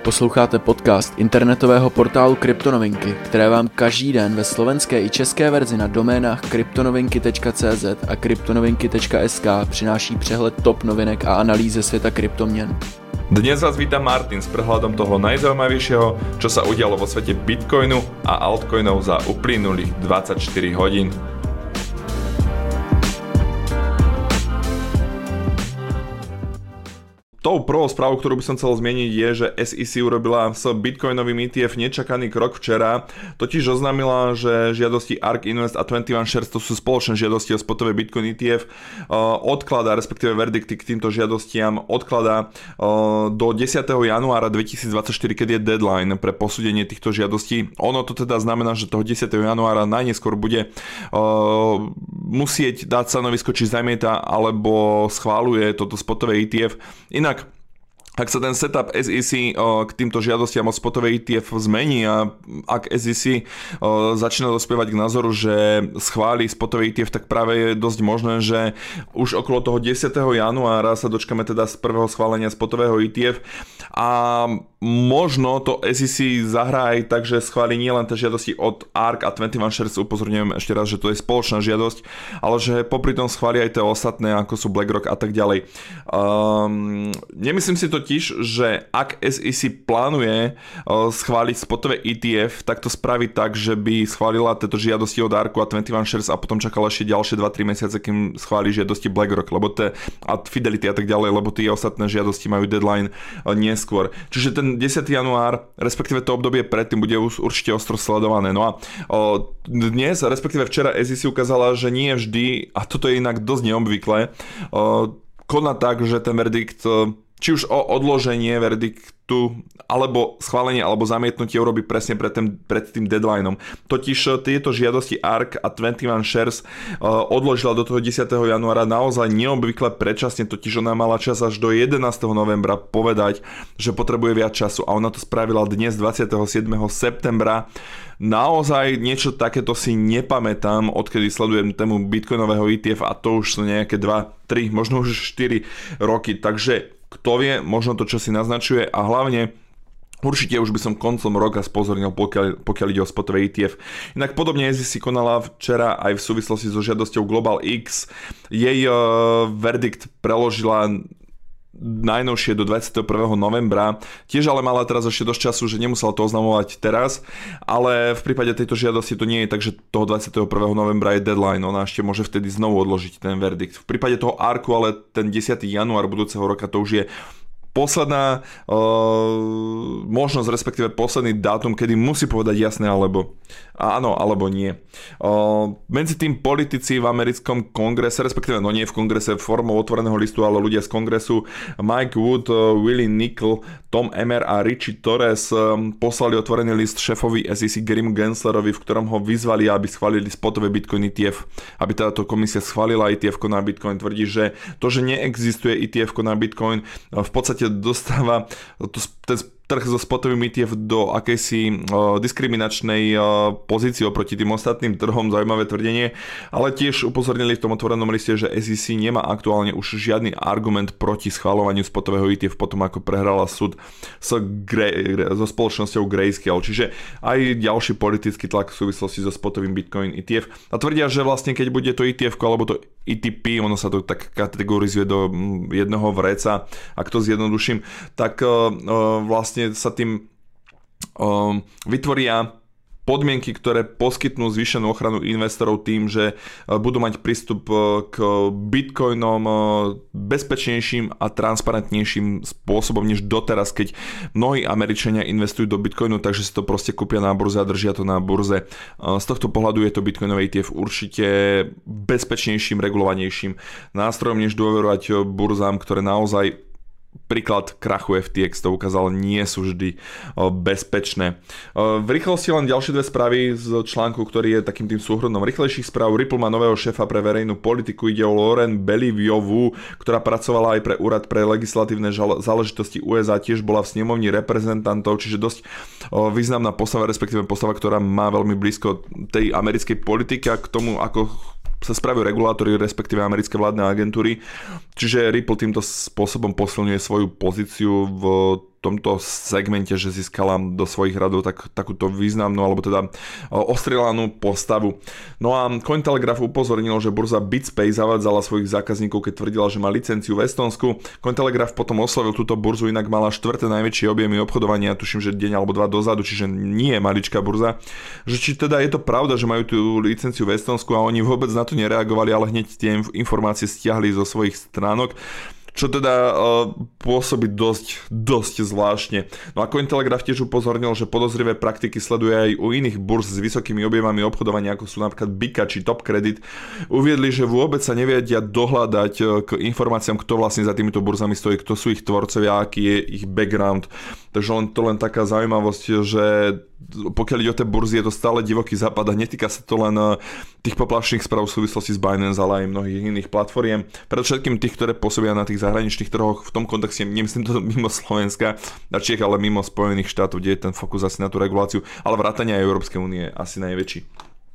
Posloucháte podcast internetového portálu Kryptonovinky, které vám každý den ve slovenské i české verzi na doménách kryptonovinky.cz a kryptonovinky.sk přináší přehled top novinek a analýzy ze světa kryptoměn. Dnes vás víta Martin s prehľadom toho najzaujímavejšieho, čo sa udialo vo svete Bitcoinu a altcoinov za uplynulých 24 hodín. Tou prvou správou, ktorú by som chcel zmieniť, je, že SEC urobila s bitcoinovým ETF nečakaný krok včera, totiž oznámila, že žiadosti ARK Invest a 21 Shares, to sú spoločné žiadosti o spotové Bitcoin ETF, odkladá, respektíve verdikty k týmto žiadostiam odkladá do 10. januára 2024, keď je deadline pre posúdenie týchto žiadostí. Ono to teda znamená, že toho 10. januára najneskôr bude musieť dať stanovisko, či zamieta alebo schváľuje toto spotové ETF. Inak, ak sa ten setup SEC k týmto žiadostiam o spotové ETF zmení a ak SEC začína dospievať k názoru, že schváli spotové ETF, tak práve je dosť možné, že už okolo toho 10. januára sa dočkáme teda z prvého schválenia spotového ETF a možno to SEC zahrá aj tak, že schváli nielen tie žiadosti od ARK a 21 Shares, upozorňujem ešte raz, že to je spoločná žiadosť, ale že popri tom schváli aj tie ostatné, ako sú BlackRock a tak ďalej. Nemyslím si totiž, že ak SEC plánuje schváliť spotové ETF, tak to spraví tak, že by schválila tieto žiadosti od ARKu a 21 Shares a potom čakala ešte ďalšie 2-3 mesiace, kým schváli žiadosti BlackRock, lebo a Fidelity a tak ďalej, lebo tie ostatné žiadosti majú deadline neskôr. Čiže ten 10. január, respektíve to obdobie predtým bude určite ostro sledované. No a dnes, respektíve včera SEC ukázala, že nie vždy, a toto je inak dosť neobvyklé, koná tak, že ten verdikt, či už o odloženie verdiktu, alebo schválenie, alebo zamietnutie urobí presne pred tým deadlineom. Totiž tieto žiadosti ARK a 21 Shares odložila do toho 10. januára naozaj neobvykle predčasne, totiž ona mala čas až do 11. novembra povedať, že potrebuje viac času a ona to spravila dnes 27. septembra. Naozaj niečo takéto si nepamätám, odkedy sledujem tému bitcoinového ETF a to už sú nejaké 2, 3, možno už 4 roky, takže kto vie, možno to čo si naznačuje a hlavne určite už by som koncom roka spozornil, pokiaľ ide o spotové ETF. Inak podobne SEC konala včera aj v súvislosti so žiadosťou Global X. Jej verdikt preložila najnovšie do 21. novembra. Tiež ale mala teraz ešte dosť času, že nemusela to oznamovať teraz, ale v prípade tejto žiadosti to nie je tak, že toho 21. novembra je deadline, ona ešte môže vtedy znovu odložiť ten verdikt. V prípade toho ARKu ale ten 10. január budúceho roka to už je posledná možnosť, respektíve posledný dátum, kedy musí povedať jasné alebo áno, alebo nie. Medzi tým politici v americkom kongrese, respektíve no nie v kongrese formou otvoreného listu, ale ľudia z kongresu, Mike Wood, Willie Nickel, Tom Emmer a Richie Torres poslali otvorený list šéfovi SEC Grim Genslerovi, v ktorom ho vyzvali, aby schválili spotové Bitcoin ETF, aby táto komisia schválila ETF na Bitcoin. Tvrdí, že to, že neexistuje ETF na Bitcoin, v podstate dostáva ten trh so spotovým ETF do akejsi diskriminačnej pozície oproti tým ostatným trhom, zaujímavé tvrdenie, ale tiež upozornili v tom otvorenom liste, že SEC nemá aktuálne už žiadny argument proti schvaľovaniu spotového ETF potom ako prehrala súd so spoločnosťou Grayscale, čiže aj ďalší politický tlak v súvislosti so spotovým Bitcoin ETF a tvrdia, že vlastne keď bude to ETF alebo to ETP, ono sa to tak kategorizuje do jedného vreca, ak to zjednoduším, tak vlastne sa tým vytvoria podmienky, ktoré poskytnú zvýšenú ochranu investorov tým, že budú mať prístup k bitcoinom bezpečnejším a transparentnejším spôsobom než doteraz, keď mnohí Američania investujú do bitcoinu, takže si to proste kúpia na burze a držia to na burze. Z tohto pohľadu je to bitcoinové ETF určite bezpečnejším, regulovanejším nástrojom, než dôverovať burzám, ktoré naozaj príklad krachu FTX to ukázal, nie sú vždy bezpečné. V rýchlosti len ďalšie dve správy z článku, ktorý je takým tým súhrnom rýchlejších správ. Ripple má nového šéfa pre verejnú politiku, ide o Lauren Beliviovú, ktorá pracovala aj pre úrad pre legislatívne záležitosti USA, tiež bola v snemovni reprezentantov, čiže dosť významná postava, respektíve postava, ktorá má veľmi blízko tej americkej politike a k tomu, ako sa spravujú regulátori, respektíve americké vládne agentúry. Čiže Ripple týmto spôsobom posilňuje svoju pozíciu v tomto segmente, že získala do svojich radov takúto významnú, alebo teda ostrielanú postavu. No a Cointelegraph upozornil, že burza BitSpay zavádzala svojich zákazníkov, keď tvrdila, že má licenciu v Estonsku. Cointelegraph potom oslavil túto burzu, inak mala štvrté najväčšie objemy obchodovania, tuším, že deň alebo dva dozadu, čiže nie je maličká burza. Že či teda je to pravda, že majú tú licenciu v Estonsku a oni vôbec na to nereagovali, ale hneď tie informácie stiahli zo svojich stránok, čo teda pôsobí dosť zvláštne. No a Cointelegraph tiež upozornil, že podozrivé praktiky sleduje aj u iných burz s vysokými objemami obchodovania, ako sú napríklad Bika či Top Credit. Uviedli, že vôbec sa nevedia dohľadať k informáciám, kto vlastne za týmito burzami stojí, kto sú ich tvorcovia, aký je ich background. Takže to len taká zaujímavosť, že pokiaľ ide o tie burzy, je to stále divoký západ a netýka sa to len tých poplašných správ v súvislosti s Binance, ale aj mnohých iných platformiem. Predovšetkým tých, ktoré pôsobia na tých zahraničných trhoch, v tom kontexte nemyslím to mimo Slovenska a Čiech, ale mimo Spojených štátov, kde je ten fokus asi na tú reguláciu, ale vrátane aj Európskej únie asi najväčší.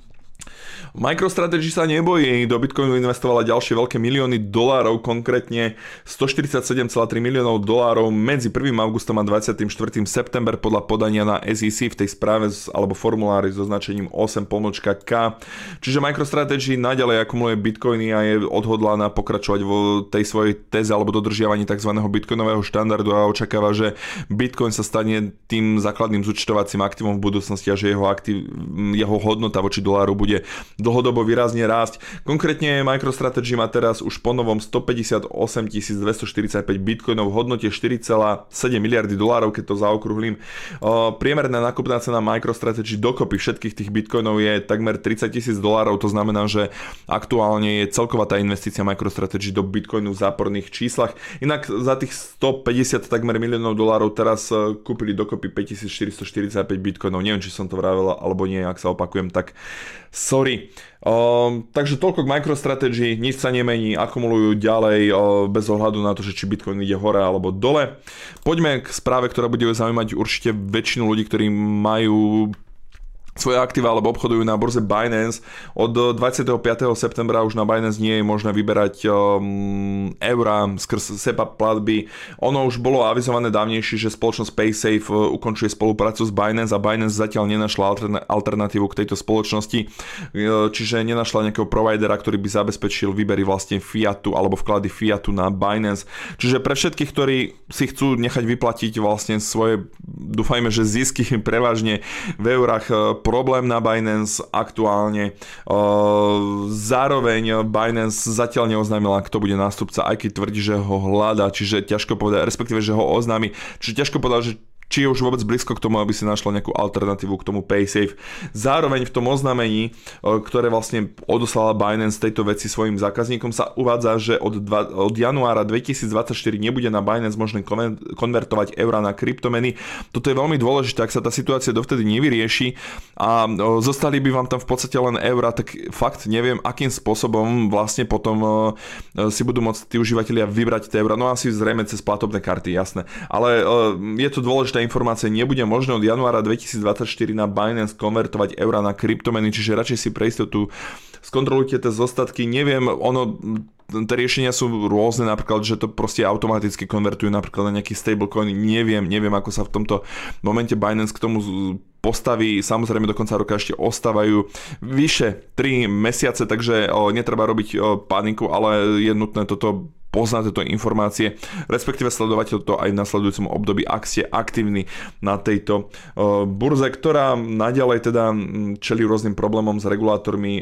MicroStrategy sa nebojí, do Bitcoinu investovala ďalšie veľké milióny dolárov, konkrétne 147,3 miliónov dolárov medzi 1. augustom a 24. september podľa podania na SEC v tej správe alebo formulári so značením 8.K. Čiže MicroStrategy naďalej akumuluje bitcoiny a je odhodlaná pokračovať vo tej svojej téze alebo dodržiavaní tzv. Bitcoinového štandardu a očakáva, že Bitcoin sa stane tým základným zúčtovacím aktívom v budúcnosti a že jeho hodnota voči doláru bude dlhodobo výrazne rásť. Konkrétne MicroStrategy má teraz už po novom 158 245 bitcoinov v hodnote 4,7 miliardy dolárov, keď to zaokrúhlim. Priemerná nákupná cena MicroStrategy dokopy všetkých tých bitcoinov je takmer 30 000 dolárov, to znamená, že aktuálne je celková tá investícia MicroStrategy do bitcoinu v záporných číslach. Inak za tých 150 takmer miliónov dolárov teraz kúpili dokopy 5445 bitcoinov. Neviem, či som to vravel alebo nie, ak sa opakujem, tak sorry. Takže toľko k MicroStrategy, nič sa nemení, akumulujú ďalej bez ohľadu na to, že či Bitcoin ide hore alebo dole. Poďme k správe, ktorá bude zaujímať určite väčšinu ľudí, ktorí majú svoje aktíva alebo obchodujú na burze Binance. Od 25. septembra už na Binance nie je možné vyberať eurá skrz SEPA platby. Ono už bolo avizované dávnejšie, že spoločnosť PaySafe ukončuje spoluprácu s Binance a Binance zatiaľ nenašla alternatívu k tejto spoločnosti, čiže nenašla nejakého providera, ktorý by zabezpečil výbery vlastne fiatu alebo vklady fiatu na Binance. Čiže pre všetkých, ktorí si chcú nechať vyplatiť vlastne svoje, dúfajme, že zisky prevažne v eurách, problém na Binance aktuálne. Zároveň Binance zatiaľ neoznámila, kto bude nástupca, aj keď tvrdí, že ho hľadá, čiže ťažko povedať, respektíve, že ho oznámi. Čiže ťažko povedať, že či je už vôbec blízko k tomu, aby si našla nejakú alternatívu k tomu PaySafe. Zároveň v tom oznámení, ktoré vlastne odoslala Binance tejto veci svojim zákazníkom, sa uvádza, že od januára 2024 nebude na Binance možné konvertovať eurá na kryptomeny. Toto je veľmi dôležité, ak sa tá situácia dovtedy nevyrieši a zostali by vám tam v podstate len eurá, tak fakt neviem, akým spôsobom vlastne potom si budú môcť tí užívateľia vybrať tie eurá. No asi zrejme cez platobné karty, jasné. Ale je to dôležité informácie, nebude možné od januára 2024 na Binance konvertovať eurá na kryptomeny, čiže radšej si pre istotu skontrolujte tie zostatky. Neviem, tie riešenia sú rôzne, napríklad, že to proste automaticky konvertujú napríklad na nejaký stablecoin. Neviem, ako sa v tomto momente Binance k tomu postaví. Samozrejme do konca roka ešte ostávajú vyše 3 mesiace, takže netreba robiť paniku, ale je nutné toto poznať tieto informácie, respektíve sledovať to aj v nasledujúcom období, ak ste aktívni na tejto burze, ktorá naďalej teda čelí rôznym problémom s regulátormi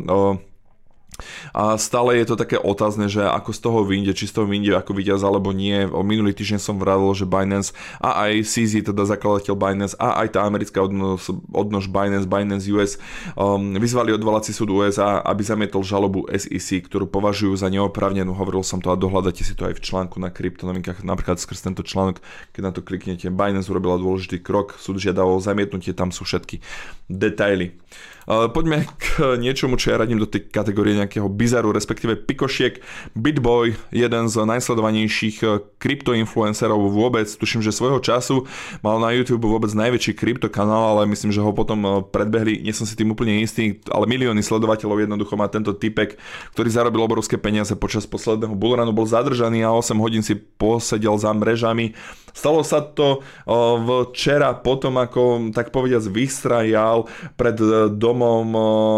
a stále je to také otázne, že ako z toho vyjde, či z toho vyjde ako víťaz alebo nie. Minulý týždeň som vravil, že Binance a aj CZ, teda zakladateľ Binance a aj tá americká odnož Binance US vyzvali odvolací súd USA, aby zamietol žalobu SEC, ktorú považujú za neoprávnenú. Hovoril som to a dohľadáte si to aj v článku na kryptonominkách, napríklad skrz tento článok, keď na to kliknete. Binance urobila dôležitý krok, súd žiada o zamietnutie, tam sú všetky detaily. Poďme k niečomu, čo ja radím do tej kategórie nejakého bizaru, respektíve pikošiek. BitBoy, jeden z najsledovanejších kryptoinfluencerov vôbec, tuším, že svojho času mal na YouTube vôbec najväčší kryptokanál, ale myslím, že ho potom predbehli, nie som si tým úplne istý, ale milióny sledovateľov jednoducho má tento typek, ktorý zarobil obrovské peniaze počas posledného bullrunu, bol zadržaný a 8 hodín si posedel za mrežami. Stalo sa to včera potom, ako tak povediac vystrajal pred domom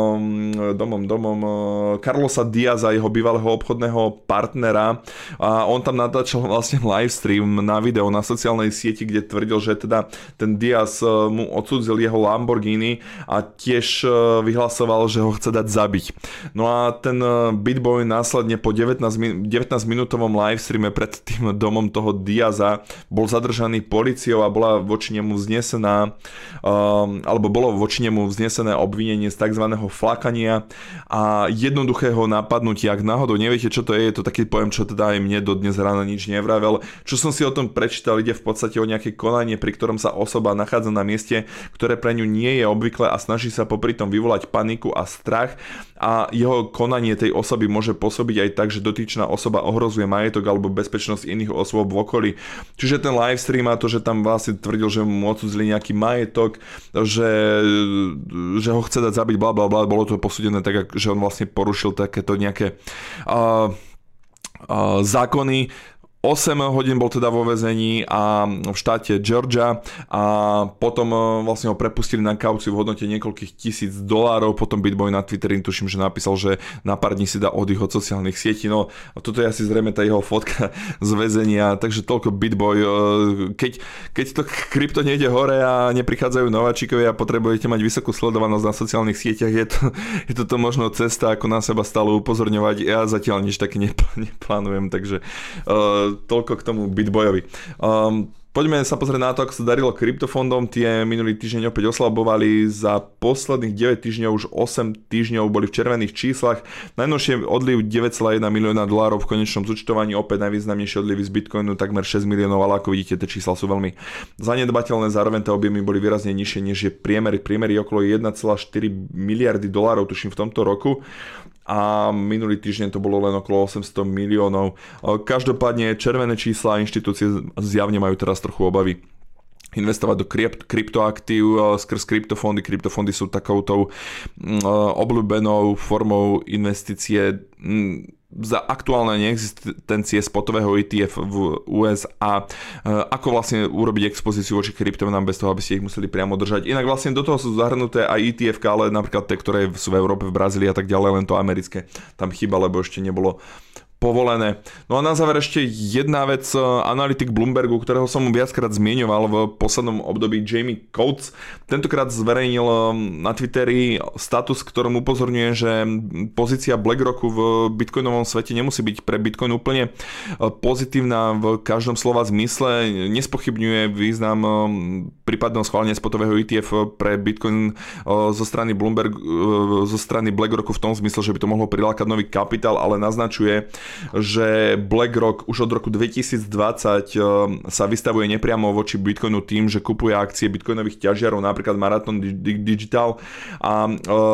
Carlosa Diaza, jeho bývalého obchodného partnera, a on tam natáčal vlastne livestream na video na sociálnej sieti, kde tvrdil, že teda ten Diaz mu odsudzil jeho Lamborghini a tiež vyhlasoval, že ho chce dať zabiť. No a ten Bitboy následne po 19-minútovom livestreame pred tým domom toho Diaza bol zadržaný políciou a bola voči nemu vznesená bolo voči nemu vznesené obvinenie z tzv. Flakania a jednoduchého napadnutia. Ak náhodou neviete, čo to je to taký pojem, čo teda aj mne do dnes rána nič nevravel. Čo som si o tom prečítal, ide v podstate o nejaké konanie, pri ktorom sa osoba nachádza na mieste, ktoré pre ňu nie je obvyklé a snaží sa popri tom vyvolať paniku a strach, a jeho konanie tej osoby môže pôsobiť aj tak, že dotyčná osoba ohrozuje majetok alebo bezpečnosť iných osôb v okolí. Čiže ten livestream a to, že tam vlastne tvrdil, že mu odsudzili nejaký majetok, že ho chce dať zabiť, bla bla bla, bolo to posúdené tak, že on vlastne porušil takéto nejaké zákony. 8 hodín bol teda vo väzení a v štáte Georgia a potom vlastne ho prepustili na kauciu v hodnote niekoľkých $1000. Potom Bitboy na Twitteri tuším, že napísal, že na pár dní si dá oddych od sociálnych sietí. No a toto je asi zrejme tá jeho fotka z väzenia, takže toľko Bitboy. Keď to krypto nejde hore a neprichádzajú nováčikovia a potrebujete mať vysokú sledovanosť na sociálnych sieťach, je to možno cesta, ako na seba stále upozorňovať. Ja zatiaľ nič také neplánujem, takže toľko k tomu Bitboyovi. Poďme sa pozrieť na to, ako sa darilo kryptofondom. Tie minulý týždeň opäť oslabovali. Za posledných 9 týždňov už 8 týždňov boli v červených číslach. Najnovšie odliv $9,1 milióna v konečnom zúčtovaní, opäť najvýznamnejšie odlivy z Bitcoinu takmer 6 miliónov, ale ako vidíte, tie čísla sú veľmi zanedbateľné. Zároveň tie objemy boli výrazne nižšie, než je priemer. Priemer je okolo $1,4 miliardy, tuším, v tomto roku. A minulý týždeň to bolo len okolo 800 miliónov. Každopádne červené čísla inštitúcie zjavne majú teraz trochu obavy investovať do kryptoaktív skrz kryptofondy. Kryptofondy sú takoutou obľúbenou formou investície za aktuálne neexistencie spotového ETF v USA. Ako vlastne urobiť expozíciu voči kryptomenám bez toho, aby ste ich museli priamo držať. Inak vlastne do toho sú zahrnuté aj ETF, ale napríklad tie, ktoré sú v Európe, v Brazílii a tak ďalej, len to americké tam chýba, lebo ešte nebolo povolené. No a na záver ešte jedna vec. Analytik Bloombergu, ktorého som viackrát zmieňoval v poslednom období, Jamie Coates, tentokrát zverejnil na Twitteri status, ktorom upozorňuje, že pozícia BlackRocku v bitcoinovom svete nemusí byť pre Bitcoin úplne pozitívna v každom slova zmysle. Nespochybňuje význam prípadného schválenia spotového ETF pre Bitcoin zo strany BlackRocku v tom zmysle, že by to mohlo prilákať nový kapitál, ale naznačuje, že BlackRock už od roku 2020 sa vystavuje nepriamo voči Bitcoinu tým, že kupuje akcie bitcoinových ťažiarov, napríklad Marathon Digital, a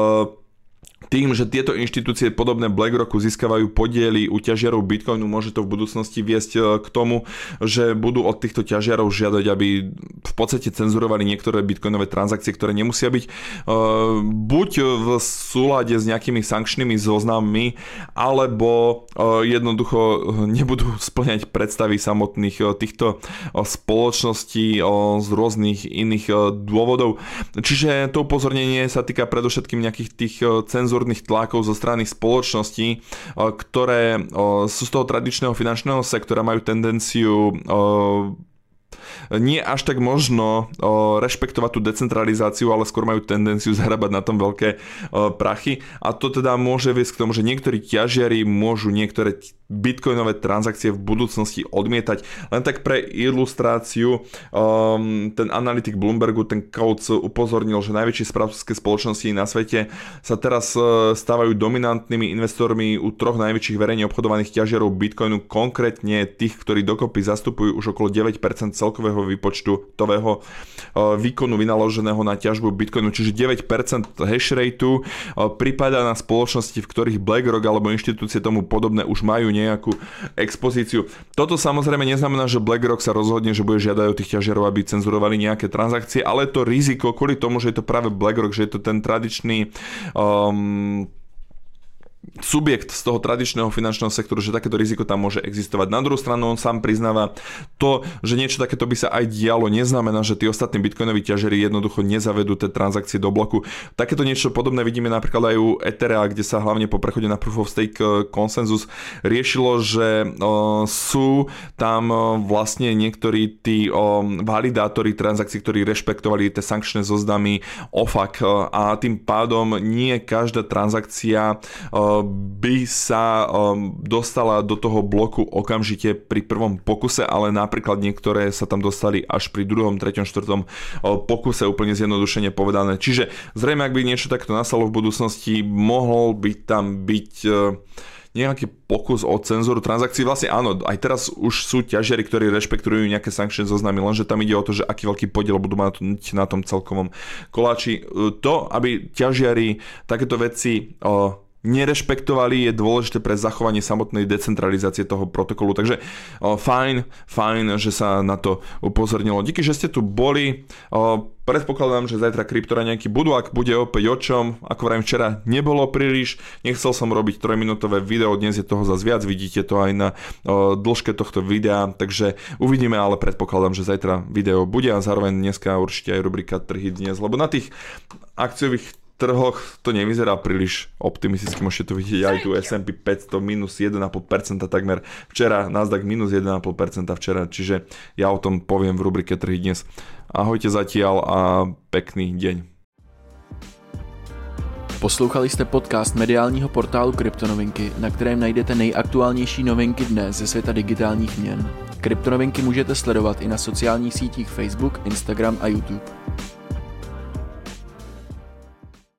tým, že tieto inštitúcie podobné BlackRocku získavajú podiely u ťažiarov Bitcoinu, môže to v budúcnosti viesť k tomu, že budú od týchto ťažiarov žiadať, aby v podstate cenzurovali niektoré bitcoinové transakcie, ktoré nemusia byť buď v súlade s nejakými sankčnými zoznammi, alebo jednoducho nebudú spĺňať predstavy samotných týchto spoločností z rôznych iných dôvodov. Čiže to upozornenie sa týka predovšetkým nejakých tých cenzúrnych tlakov zo strany spoločností, ktoré sú z toho tradičného finančného sektora, majú tendenciu nie až tak možno rešpektovať tú decentralizáciu, ale skôr majú tendenciu zarábať na tom veľké prachy, a to teda môže viesť k tomu, že niektorí ťažiari môžu niektoré bitcoinové transakcie v budúcnosti odmietať. Len tak pre ilustráciu, ten analytik Bloombergu, ten Coates, upozornil, že najväčšie správcovské spoločnosti na svete sa teraz stávajú dominantnými investormi u troch najväčších verejne obchodovaných ťažiarov bitcoinu, konkrétne tých, ktorí dokopy zastupujú už okolo 9% celkového výpočtu tového výkonu vynaloženého na ťažbu bitcoinu, čiže 9% hash rateu pripadá na spoločnosti, v ktorých BlackRock alebo inštitúcie tomu podobné už majú nejakú expozíciu. Toto samozrejme neznamená, že BlackRock sa rozhodne, že bude žiadať od tých ťažiarov, aby cenzurovali nejaké transakcie, ale to riziko kvôli tomu, že je to práve BlackRock, že je to ten tradičný subjekt z toho tradičného finančného sektoru, že takéto riziko tam môže existovať. Na druhú stranu on sám priznáva to, že niečo takéto by sa aj dialo, neznamená, že tí ostatní bitcoinoví ťažeri jednoducho nezavedú tie transakcie do bloku. Takéto niečo podobné vidíme napríklad aj u Ethera, kde sa hlavne po prechode na Proof of Stake konsenzus riešilo, že sú tam vlastne niektorí tí validátori transakcií, ktorí rešpektovali tie sankčné zoznamy OFAC a tým pádom nie každá transakcia by sa dostala do toho bloku okamžite pri prvom pokuse, ale napríklad niektoré sa tam dostali až pri druhom, treťom, štvrtom pokuse, úplne zjednodušene povedané. Čiže zrejme, ak by niečo takto nastalo v budúcnosti, mohol by tam byť nejaký pokus o cenzúru transakcií. Vlastne áno, aj teraz už sú ťažiari, ktorí rešpektujú nejaké sankčné zoznamy, lenže tam ide o to, že aký veľký podiel budú mať na tom celkovom koláči. To, aby ťažiari takéto veci nerešpektovali, je dôležité pre zachovanie samotnej decentralizácie toho protokolu. Takže fajn, že sa na to upozornilo. Díky, že ste tu boli. Predpokladám, že zajtra kryptoraňajky budú, ak bude opäť o čom. Ako vrajím, včera nebolo príliš. Nechcel som robiť 3-minútové video, dnes je toho zase viac, vidíte to aj na dĺžke tohto videa, takže uvidíme, ale predpokladám, že zajtra video bude a zároveň dneska určite aj rubrika Trhy dnes, lebo na tých akciových trhoch to nevyzerá príliš optimisticky, môžete to vidieť aj tu S&P 500 minus 1,5% takmer včera, Nasdaq minus 1,5% včera, čiže ja o tom poviem v rubrike Trhy dnes. Ahojte zatiaľ a pekný deň. Poslouchali jste podcast mediálního portálu Kryptonovinky, na kterém najdete nejaktuálnější novinky dne ze světa digitálních měn. Kryptonovinky můžete sledovat i na sociálních sítích Facebook, Instagram a YouTube.